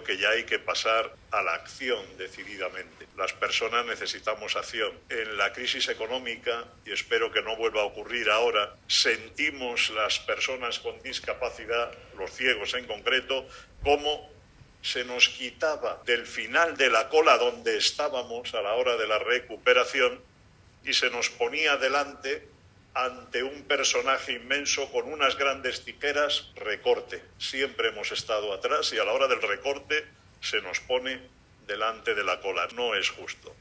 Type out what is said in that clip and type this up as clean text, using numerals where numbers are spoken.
creo que ya hay que pasar a la acción decididamente. Las personas necesitamos acción. En la crisis económica, y espero que no vuelva a ocurrir ahora, sentimos las personas con discapacidad, los ciegos en concreto, cómo se nos quitaba del final de la cola donde estábamos a la hora de la recuperación y se nos ponía delante ante un personaje inmenso con unas grandes tijeras, recorte. Siempre hemos estado atrás y a la hora del recorte se nos pone delante de la cola. No es justo.